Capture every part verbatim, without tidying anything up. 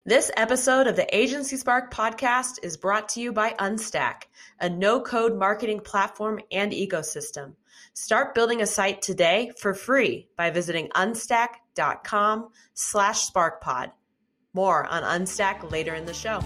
This episode of the Agency Spark podcast is brought to you by Unstack, a no-code marketing platform and ecosystem. Start building a site today for free by visiting unstack.com slash sparkpod. More on Unstack later in the show.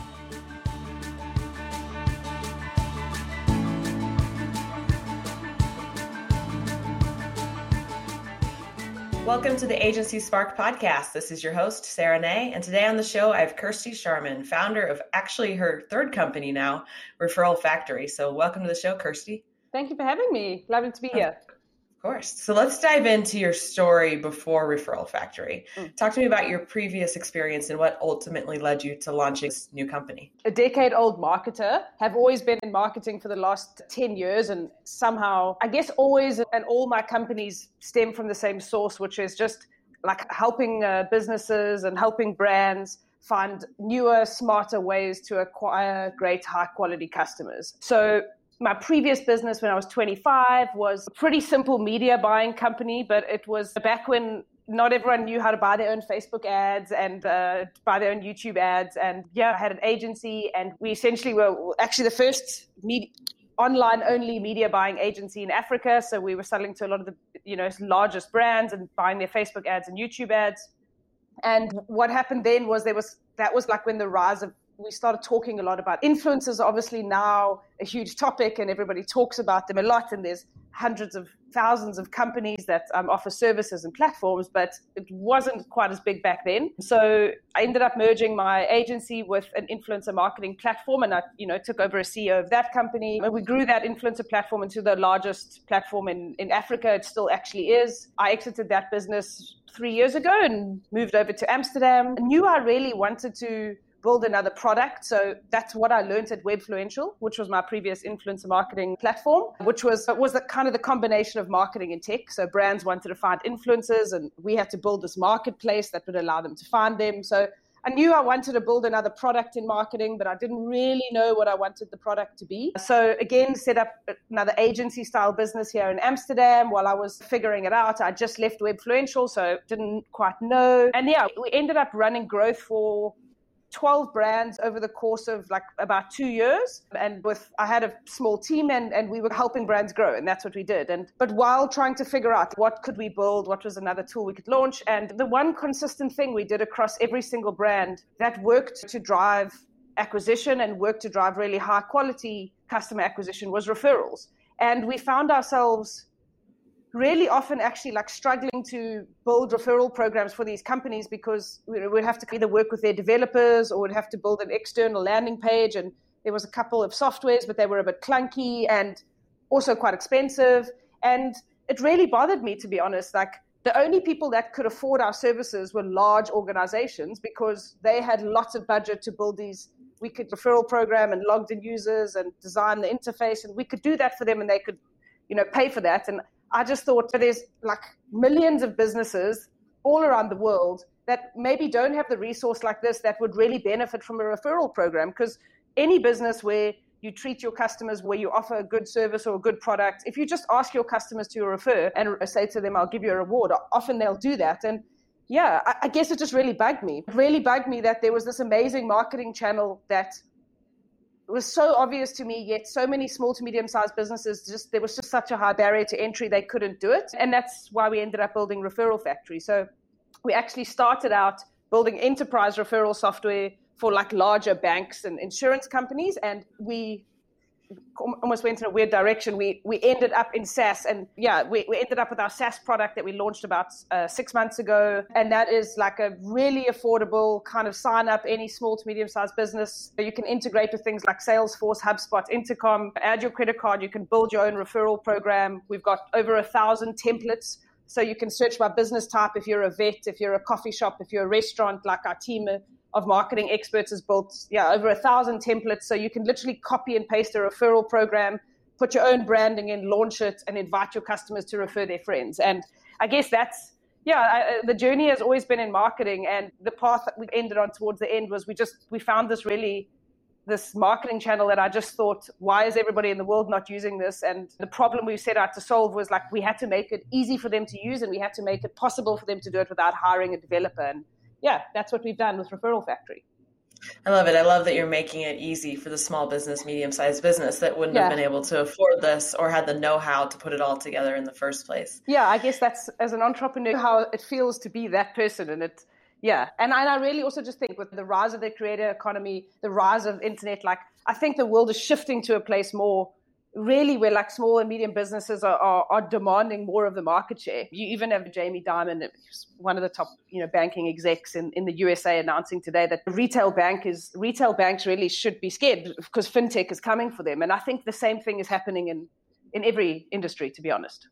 Welcome to the Agency Spark podcast. This is your host, Sarah Nay, and today on the show I have Kirsty Sharman, founder of actually her third company now, Referral Factory. So welcome to the show, Kirsty. Thank you for having me. Lovely to be here. Of course. So let's dive into your story before Referral Factory. Mm. Talk to me about your previous experience and what ultimately led you to launching this new company. A decade-old marketer, have always been in marketing for the last ten years, and somehow, I guess always, and all my companies stem from the same source, which is just like helping uh, businesses and helping brands find newer, smarter ways to acquire great, high-quality customers. So my previous business when I was twenty-five was a pretty simple media buying company, but it was back when not everyone knew how to buy their own Facebook ads and uh, buy their own YouTube ads. And yeah, I had an agency, and we essentially were actually the first media, online-only media buying agency in Africa. So we were selling to a lot of the you know largest brands and buying their Facebook ads and YouTube ads. And what happened then was there was that was like when the rise of we started talking a lot about influencers, obviously now a huge topic, and everybody talks about them a lot. And there's hundreds of thousands of companies that um, offer services and platforms, but it wasn't quite as big back then. So I ended up merging my agency with an influencer marketing platform, and I, you know, took over as C E O of that company. And we grew that influencer platform into the largest platform in, in Africa. It still actually is. I exited that business three years ago and moved over to Amsterdam. I knew I really wanted to build another product. So that's what I learned at Webfluential, which was my previous influencer marketing platform, which was was the kind of the combination of marketing and tech. So brands wanted to find influencers, and we had to build this marketplace that would allow them to find them. So I knew I wanted to build another product in marketing, but I didn't really know what I wanted the product to be. So again, set up another agency style business here in Amsterdam while I was figuring it out. I just left Webfluential, so didn't quite know. And yeah, we ended up running growth for twelve brands over the course of like about two years. And with, I had a small team, and, and we were helping brands grow, and that's what we did. And, but while trying to figure out what could we build, what was another tool we could launch. And the one consistent thing we did across every single brand that worked to drive acquisition and worked to drive really high quality customer acquisition was referrals. And we found ourselves really often actually like struggling to build referral programs for these companies, because we'd have to either work with their developers or we'd have to build an external landing page. And there was a couple of softwares, but they were a bit clunky and also quite expensive. And it really bothered me, to be honest. Like, the only people that could afford our services were large organizations, because they had lots of budget to build these wicked referral program and logged in users and design the interface. And we could do that for them, and they could, you know, pay for that. And I just thought that there's like millions of businesses all around the world that maybe don't have the resource like this that would really benefit from a referral program. Because any business where you treat your customers, where you offer a good service or a good product, if you just ask your customers to refer and say to them, I'll give you a reward, often they'll do that. And yeah, I, I guess it just really bugged me. It really bugged me that there was this amazing marketing channel that was so obvious to me, yet so many small to medium-sized businesses, just there was just such a high barrier to entry, they couldn't do it. And that's why we ended up building Referral Factory. So we actually started out building enterprise referral software for like larger banks and insurance companies, and we almost went in a weird direction. We we ended up in SaaS, and yeah, we, we ended up with our SaaS product that we launched about uh, six months ago. And that is like a really affordable kind of sign up any small to medium sized business. You can integrate with things like Salesforce, HubSpot, Intercom, add your credit card. You can build your own referral program. We've got over a thousand templates. So you can search by business type. If you're a vet, if you're a coffee shop, if you're a restaurant, like our team of marketing experts has built, yeah, over a thousand templates. So you can literally copy and paste a referral program, put your own branding in, launch it, and invite your customers to refer their friends. And I guess that's, yeah, I, the journey has always been in marketing. And the path that we ended on towards the end was we just, we found this really, this marketing channel that I just thought, why is everybody in the world not using this? And the problem we set out to solve was like, we had to make it easy for them to use, and we had to make it possible for them to do it without hiring a developer. And yeah, that's what we've done with Referral Factory. I love it. I love that you're making it easy for the small business, medium-sized business that wouldn't yeah. have been able to afford this or had the know-how to put it all together in the first place. Yeah, I guess that's, as an entrepreneur, how it feels to be that person. And it, yeah. And I, and I really also just think with the rise of the creator economy, the rise of internet, like I think the world is shifting to a place more really where like small and medium businesses are, are, are demanding more of the market share. You even have Jamie Dimon, one of the top, you know, banking execs in, in the U S A, announcing today that retail bank is retail banks really should be scared because fintech is coming for them. And I think the same thing is happening in, in every industry, to be honest.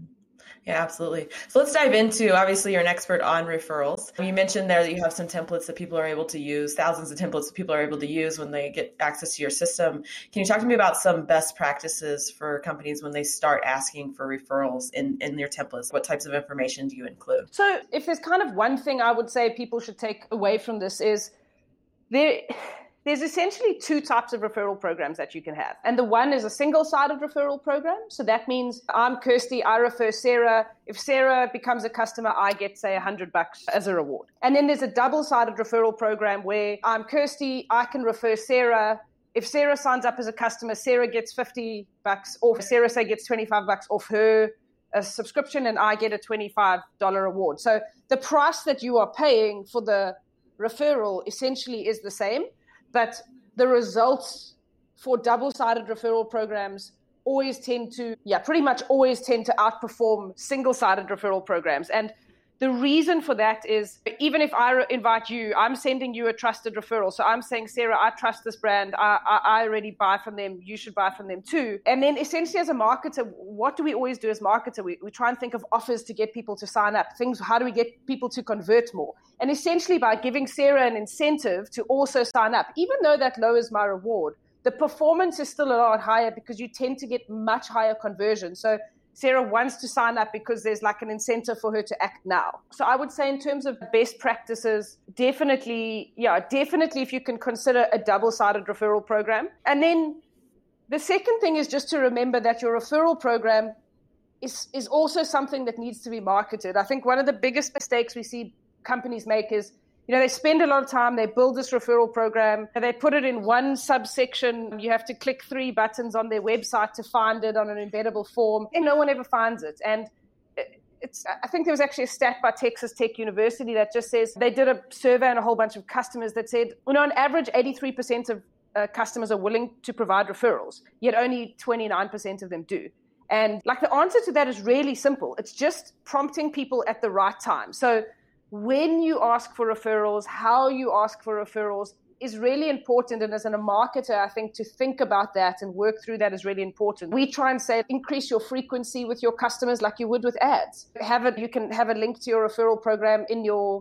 Yeah, absolutely. So let's dive into, obviously, you're an expert on referrals. You mentioned there that you have some templates that people are able to use, thousands of templates that people are able to use when they get access to your system. Can you talk to me about some best practices for companies when they start asking for referrals in, in your templates? What types of information do you include? So if there's kind of one thing I would say people should take away from this is there... There's essentially two types of referral programs that you can have. And the one is a single-sided referral program. So that means I'm Kirsty, I refer Sarah. If Sarah becomes a customer, I get, say, one hundred bucks as a reward. And then there's a double-sided referral program where I'm Kirsty, I can refer Sarah. If Sarah signs up as a customer, Sarah gets fifty bucks off. Sarah, say, gets twenty-five bucks off her a subscription, and I get a twenty-five dollars reward. So the price that you are paying for the referral essentially is the same. But the results for double-sided referral programs always tend to, yeah, pretty much always tend to outperform single-sided referral programs. And the reason for that is even if I invite you, I'm sending you a trusted referral. So I'm saying, Sarah, I trust this brand. I, I, I already buy from them. You should buy from them too. And then essentially as a marketer, what do we always do as marketer? We, we try and think of offers to get people to sign up. Things, how do we get people to convert more? And essentially by giving Sarah an incentive to also sign up, even though that lowers my reward, the performance is still a lot higher because you tend to get much higher conversion. So Sarah wants to sign up because there's like an incentive for her to act now. So I would say in terms of best practices, definitely, yeah, definitely if you can consider a double-sided referral program. And then the second thing is just to remember that your referral program is, is also something that needs to be marketed. I think one of the biggest mistakes we see companies make is, you know, they spend a lot of time, they build this referral program, and they put it in one subsection. You have to click three buttons on their website to find it on an embeddable form, and no one ever finds it. And it's, I think there was actually a stat by Texas Tech University that just says they did a survey on a whole bunch of customers that said, you know, on average, eighty-three percent of uh, customers are willing to provide referrals, yet only twenty-nine percent of them do. And like the answer to that is really simple. It's just prompting people at the right time. So when you ask for referrals, how you ask for referrals is really important. And as a marketer, I think to think about that and work through that is really important. We try and say increase your frequency with your customers like you would with ads. Have it, you can have a link to your referral program in your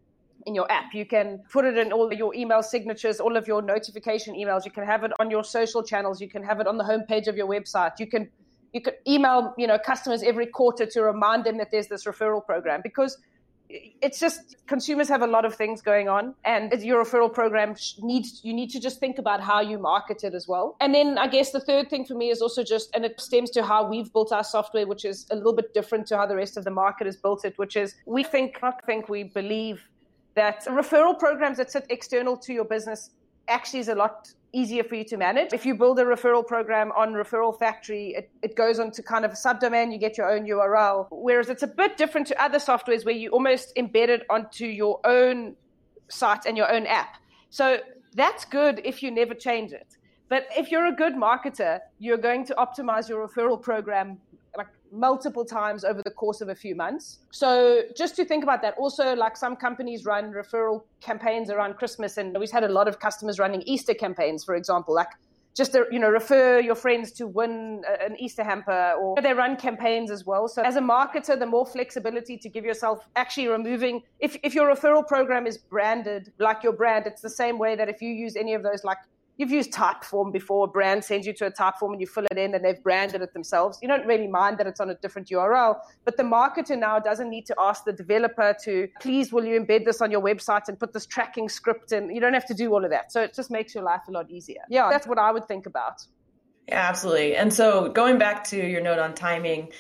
in your app. You can put it in all your email signatures, all of your notification emails. You can have it on your social channels. You can have it on the homepage of your website. You can you can email, you know, customers every quarter to remind them that there's this referral program, because it's just consumers have a lot of things going on, and your referral program needs, you need to just think about how you market it as well. And then I guess the third thing for me is also just, and it stems to how we've built our software, which is a little bit different to how the rest of the market has built it, which is we think, I think we believe that referral programs that sit external to your business actually is a lot easier for you to manage. If you build a referral program on Referral Factory, it, it goes on to kind of a subdomain, you get your own U R L, whereas it's a bit different to other softwares where you almost embed it onto your own site and your own app. So that's good if you never change it. But if you're a good marketer, you're going to optimize your referral program like multiple times over the course of a few months. So just to think about that. Also, like some companies run referral campaigns around Christmas, and we've had a lot of customers running Easter campaigns, for example, like just to, you know, refer your friends to win an Easter hamper, or they run campaigns as well. So as a marketer, the more flexibility to give yourself actually removing, if, if your referral program is branded like your brand, it's the same way that if you use any of those, like you've used Typeform before, a brand sends you to a Typeform and you fill it in and they've branded it themselves. You don't really mind that it's on a different U R L, but the marketer now doesn't need to ask the developer to, please, will you embed this on your website and put this tracking script in? You don't have to do all of that. So it just makes your life a lot easier. Yeah, that's what I would think about. Yeah, absolutely. And so going back to your note on timing,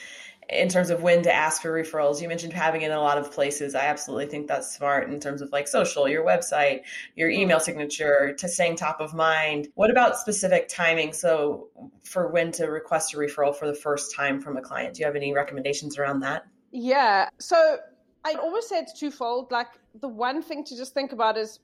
in terms of when to ask for referrals. You mentioned having it in a lot of places. I absolutely think that's smart in terms of like social, your website, your email signature, to staying top of mind. What about specific timing? So for when to request a referral for the first time from a client, do you have any recommendations around that? Yeah. So I always say it's twofold. Like the one thing to just think about is,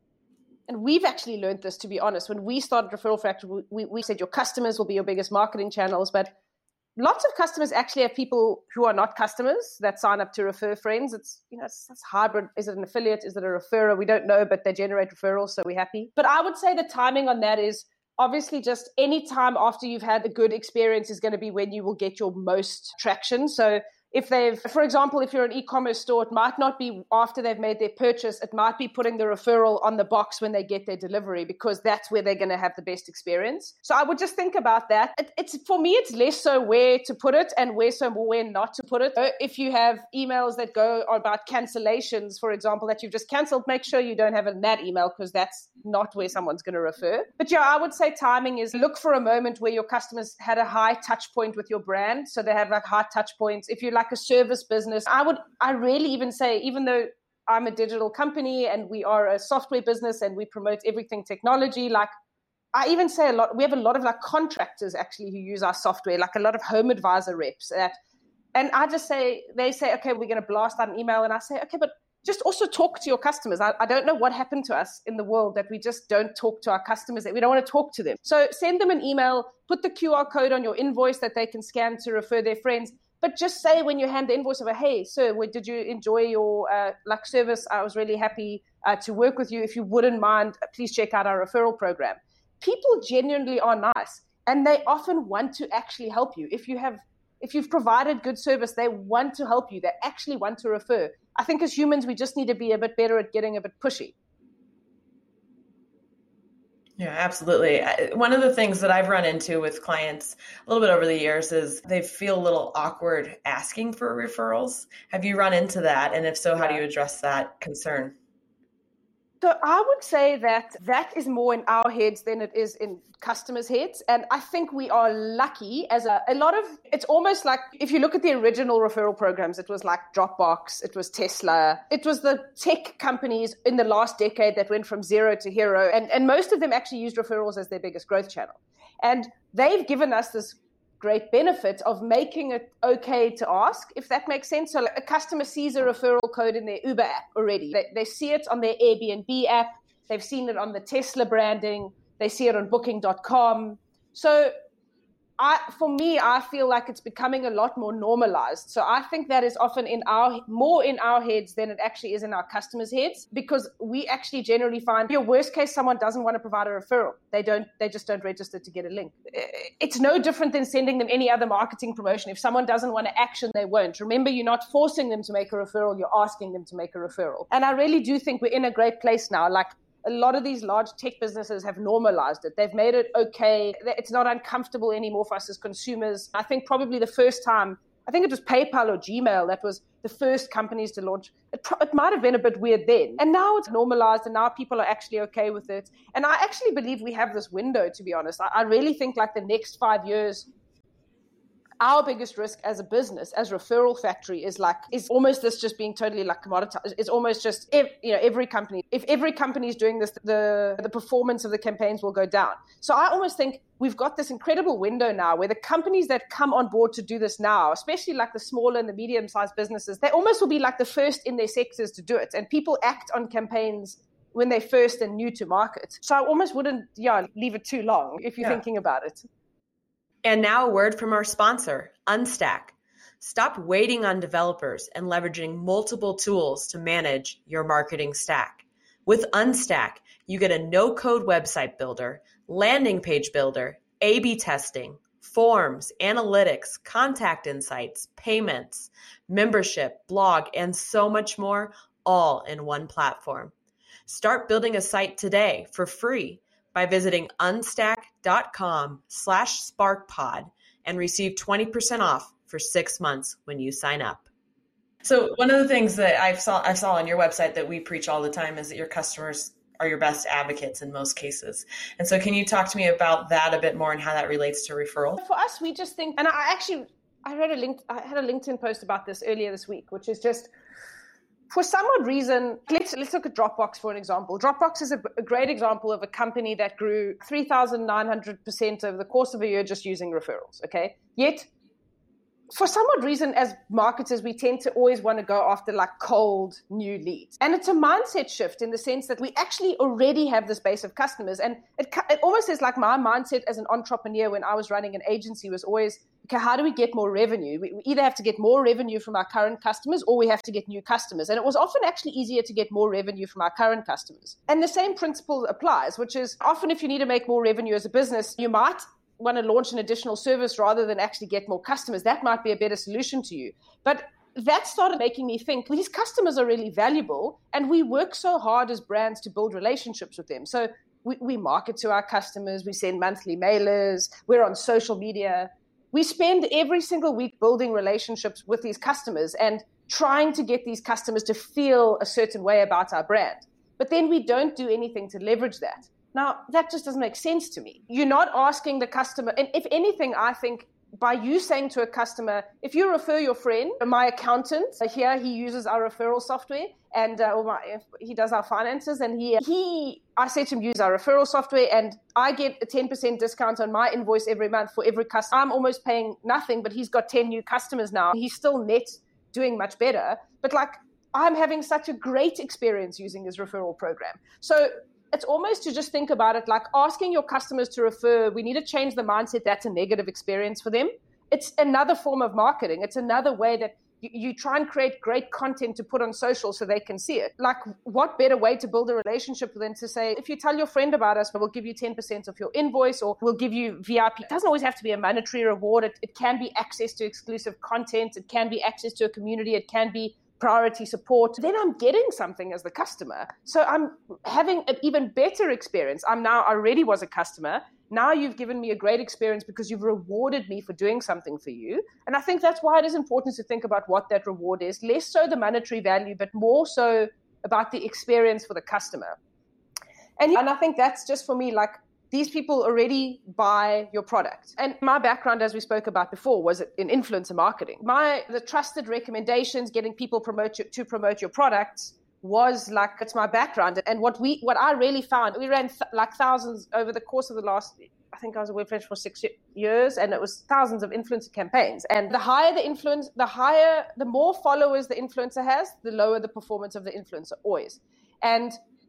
and we've actually learned this, to be honest, when we started Referral Factory, we, we said your customers will be your biggest marketing channels, but lots of customers actually have people who are not customers that sign up to refer friends. It's, you know, it's, it's hybrid. Is it an affiliate? Is it a referrer? We don't know, but they generate referrals, so we're happy. But I would say the timing on that is obviously just any time after you've had a good experience is going to be when you will get your most traction. So if they've, for example, if you're an e-commerce store, it might not be after they've made their purchase. It might be putting the referral on the box when they get their delivery, because that's where they're going to have the best experience. So I would just think about that. It, it's for me, it's less so where to put it and where so where not to put it. If you have emails that go about cancellations, for example, that you've just canceled, make sure you don't have it in that email, because that's not where someone's going to refer. But yeah, I would say timing is look for a moment where your customers had a high touch point with your brand. So they have like high touch points. If you like a service business, I would, I really even say, even though I'm a digital company and we are a software business and we promote everything technology, like I even say a lot, we have a lot of like contractors actually who use our software, like a lot of home advisor reps that, and I just say, they say, okay, we're going to blast out an email. And I say, okay, but just also talk to your customers. I, I don't know what happened to us in the world that we just don't talk to our customers, that we don't want to talk to them. So send them an email, put the Q R code on your invoice that they can scan to refer their friends. But just say when you hand the invoice over, hey, sir, did you enjoy your uh, like service? I was really happy uh, to work with you. If you wouldn't mind, please check out our referral program. People genuinely are nice, and they often want to actually help you. If you have, if you've provided good service, they want to help you. They actually want to refer. I think as humans, we just need to be a bit better at getting a bit pushy. Yeah, absolutely. One of the things that I've run into with clients a little bit over the years is they feel a little awkward asking for referrals. Have you run into that? And if so, how do you address that concern? So I would say that that is more in our heads than it is in customers' heads. And I think we are lucky as a, a lot of, it's almost like if you look at the original referral programs, it was like Dropbox, it was Tesla, it was the tech companies in the last decade that went from zero to hero. And, and most of them actually used referrals as their biggest growth channel. And they've given us this great benefit of making it okay to ask, if that makes sense. So like a customer sees a referral code in their Uber app already. They, they see it on their Airbnb app. They've seen it on the Tesla branding. They see it on booking dot com. So I, for me, I feel like it's becoming a lot more normalized. So I think that is often in our, more in our heads than it actually is in our customers' heads, because we actually generally find your worst case, someone doesn't want to provide a referral. They don't, they just don't register to get a link. It's no different than sending them any other marketing promotion. If someone doesn't want to action, they won't. Remember, you're not forcing them to make a referral. You're asking them to make a referral. And I really do think we're in a great place now. Like, a lot of these large tech businesses have normalized it. They've made it okay. It's not uncomfortable anymore for us as consumers. I think probably the first time, I think it was PayPal or Gmail that was the first companies to launch. It, it might have been a bit weird then. And now it's normalized, and now people are actually okay with it. And I actually believe we have this window, to be honest. I, I really think like the next five years, our biggest risk as a business, as Referral Factory, is like, is almost this just being totally like commoditized. It's almost just, if, you know, every company, if every company is doing this, the, the performance of the campaigns will go down. So I almost think we've got this incredible window now where the companies that come on board to do this now, especially like the smaller and the medium-sized businesses, they almost will be like the first in their sectors to do it. And people act on campaigns when they're first and new to market. So I almost wouldn't, yeah, leave it too long if you're yeah. thinking about it. And now a word from our sponsor, Unstack. Stop waiting on developers and leveraging multiple tools to manage your marketing stack. With Unstack, you get a no-code website builder, landing page builder, A B testing, forms, analytics, contact insights, payments, membership, blog, and so much more, all in one platform. Start building a site today for free by visiting unstack.com slash sparkpod and receive twenty percent off for six months when you sign up. So one of the things that I saw I saw on your website that we preach all the time is that your customers are your best advocates in most cases. And so can you talk to me about that a bit more and how that relates to referral? For us, we just think, and I actually, I read a link, I had a LinkedIn post about this earlier this week, which is just, for some odd reason, let's let's look at Dropbox for an example. Dropbox is a, a great example of a company that grew three thousand nine hundred percent over the course of a year just using referrals, okay? Yet, for some odd reason, as marketers, we tend to always want to go after like cold new leads. And it's a mindset shift in the sense that we actually already have this base of customers. And it, it almost is like my mindset as an entrepreneur when I was running an agency was always, okay, how do we get more revenue? We, we either have to get more revenue from our current customers or we have to get new customers. And it was often actually easier to get more revenue from our current customers. And the same principle applies, which is often if you need to make more revenue as a business, you might want to launch an additional service rather than actually get more customers. That might be a better solution to you. But that started making me think these customers are really valuable and we work so hard as brands to build relationships with them. So we, we market to our customers, we send monthly mailers, we're on social media. We spend every single week building relationships with these customers and trying to get these customers to feel a certain way about our brand. But then we don't do anything to leverage that. Now, that just doesn't make sense to me. You're not asking the customer, and if anything, I think by you saying to a customer, if you refer your friend, my accountant, here he uses our referral software, and uh, or my, he does our finances, and he, he, I said to him, use our referral software, and I get a ten percent discount on my invoice every month for every customer. I'm almost paying nothing, but he's got ten new customers now. He's still net doing much better, but like I'm having such a great experience using his referral program. So it's almost to just think about it like asking your customers to refer. We need to change the mindset that's a negative experience for them. It's another form of marketing. It's another way that you, you try and create great content to put on social so they can see it. Like what better way to build a relationship than to say, if you tell your friend about us, we'll give you ten percent of your invoice or we'll give you V I P. It doesn't always have to be a monetary reward. It, it can be access to exclusive content. It can be access to a community. It can be priority support, then I'm getting something as the customer. So I'm having an even better experience. I'm now, I already was a customer. Now you've given me a great experience because you've rewarded me for doing something for you. And I think that's why it is important to think about what that reward is. Less so the monetary value, but more so about the experience for the customer. And, and I think that's just for me, like, these people already buy your product. And my background, as we spoke about before, was in influencer marketing. My the trusted recommendations, getting people promote you, to promote your products was like, it's my background. And what we what I really found, we ran th- like thousands over the course of the last, I think I was a Webfresh for six years, and it was thousands of influencer campaigns. And the higher the influence, the higher, the more followers the influencer has, the lower the performance of the influencer always. And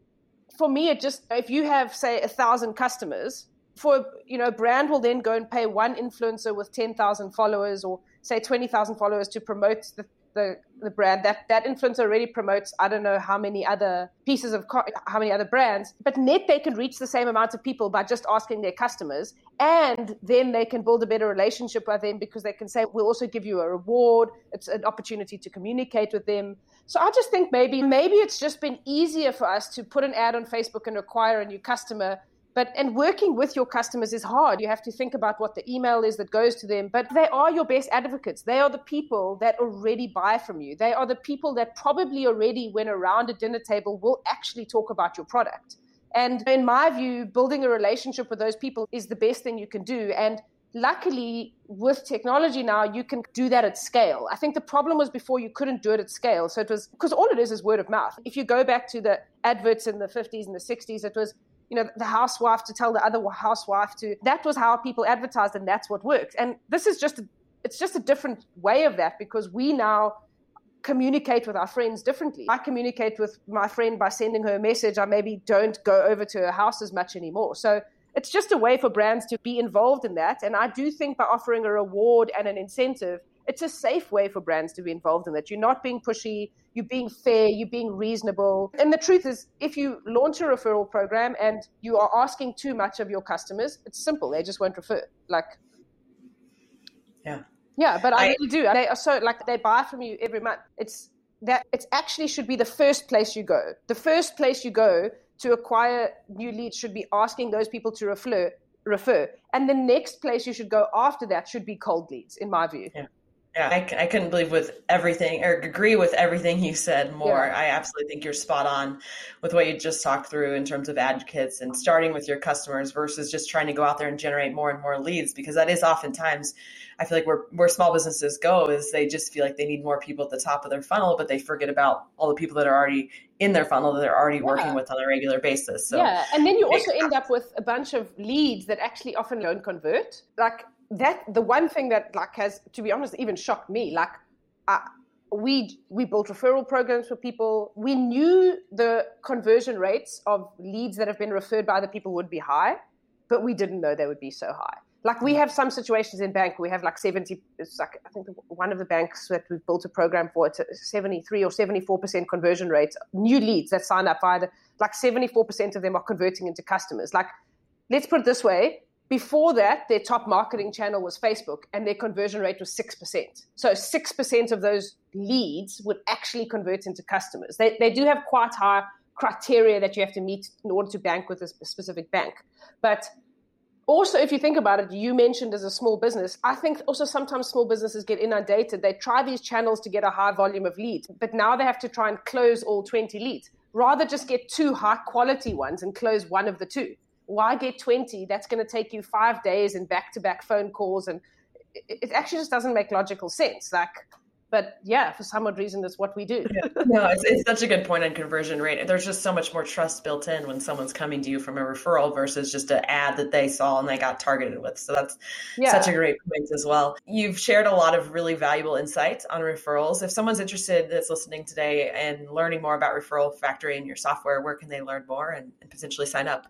for me, it just, if you have, say, a thousand customers, for, you know, a brand will then go and pay one influencer with ten thousand followers or say twenty thousand followers to promote the, the, the brand. That that influencer already promotes, I don't know how many other pieces of, co- how many other brands, but net they can reach the same amount of people by just asking their customers. And then they can build a better relationship with them because they can say, we'll also give you a reward. It's an opportunity to communicate with them. So I just think maybe maybe it's just been easier for us to put an ad on Facebook and acquire a new customer. But and working with your customers is hard. You have to think about what the email is that goes to them. But they are your best advocates. They are the people that already buy from you. They are the people that probably already, when around a dinner table, will actually talk about your product. And in my view, building a relationship with those people is the best thing you can do. And luckily, with technology now, you can do that at scale. I think the problem was before you couldn't do it at scale. So it was, because all it is is word of mouth. If you go back to the adverts in the fifties and the sixties, it was, you know, the housewife to tell the other housewife to, that was how people advertised, and that's what worked. And this is just, a, it's just a different way of that, because we now communicate with our friends differently. I communicate with my friend by sending her a message. I maybe don't go over to her house as much anymore. So it's just a way for brands to be involved in that. And I do think by offering a reward and an incentive, it's a safe way for brands to be involved in that. You're not being pushy, you're being fair, you're being reasonable. And the truth is, if you launch a referral program and you are asking too much of your customers, it's simple. They just won't refer. Like, yeah. Yeah, but I, I really do. They are so, like, they buy from you every month. It's that it actually should be the first place you go. The first place you go to acquire new leads should be asking those people to refer, refer. And the next place you should go after that should be cold leads, in my view. Yeah. Yeah, I, I couldn't believe with everything or agree with everything you said more. Yeah. I absolutely think you're spot on with what you just talked through in terms of advocates and starting with your customers versus just trying to go out there and generate more and more leads, because that is oftentimes, I feel like where, where small businesses go is they just feel like they need more people at the top of their funnel, but they forget about all the people that are already in their funnel that they're already Yeah. working with on a regular basis. So yeah, and then you also end up with a bunch of leads that actually often don't convert. Like that, the one thing that like has, to be honest, even shocked me. Like, uh, we we built referral programs for people. We knew the conversion rates of leads that have been referred by other people would be high, but we didn't know they would be so high. Like we have some situations in bank, we have like seventy, it's like, I think one of the banks that we've built a program for, it's a seventy-three or seventy-four percent conversion rate, new leads that sign up via the, like seventy-four percent of them are converting into customers. Like, let's put it this way, before that, their top marketing channel was Facebook and their conversion rate was six percent. So six percent of those leads would actually convert into customers. They, they do have quite high criteria that you have to meet in order to bank with a specific bank. But also, if you think about it, you mentioned as a small business, I think also sometimes small businesses get inundated. They try these channels to get a high volume of leads, but now they have to try and close all twenty leads. Rather just get two high quality ones and close one of the two. Why get twenty? That's going to take you five days and back-to-back phone calls. And it, it actually just doesn't make logical sense. Like, but yeah, for some odd reason, that's what we do. Yeah. No, it's, it's such a good point on conversion rate. There's just so much more trust built in when someone's coming to you from a referral versus just an ad that they saw and they got targeted with. So that's Yeah. such a great point as well. You've shared a lot of really valuable insights on referrals. If someone's interested that's listening today and learning more about Referral Factory and your software, where can they learn more and, and potentially sign up?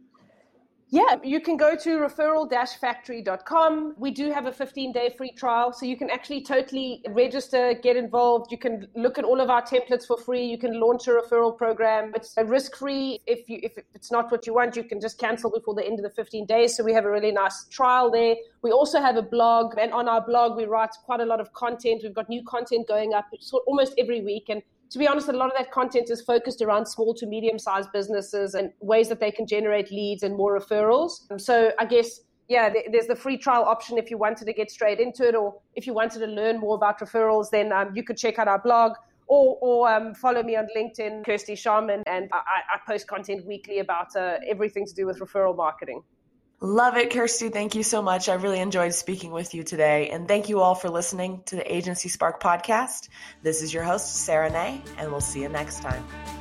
Yeah, you can go to referral dash factory dot com. We do have a fifteen-day free trial, so you can actually totally register, get involved. You can look at all of our templates for free. You can launch a referral program. It's risk-free. If you if it's not what you want, you can just cancel before the end of the fifteen days. So we have a really nice trial there. We also have a blog, and on our blog, we write quite a lot of content. We've got new content going up almost every week, and to be honest, a lot of that content is focused around small to medium-sized businesses and ways that they can generate leads and more referrals. So I guess, yeah, there's the free trial option if you wanted to get straight into it, or if you wanted to learn more about referrals, then um, you could check out our blog or, or um, follow me on LinkedIn, Kirsty Sharman, and I, I post content weekly about uh, everything to do with referral marketing. Love it, Kirsty. Thank you so much. I really enjoyed speaking with you today. And thank you all for listening to the Agency Spark podcast. This is your host, Sarah Nay, and we'll see you next time.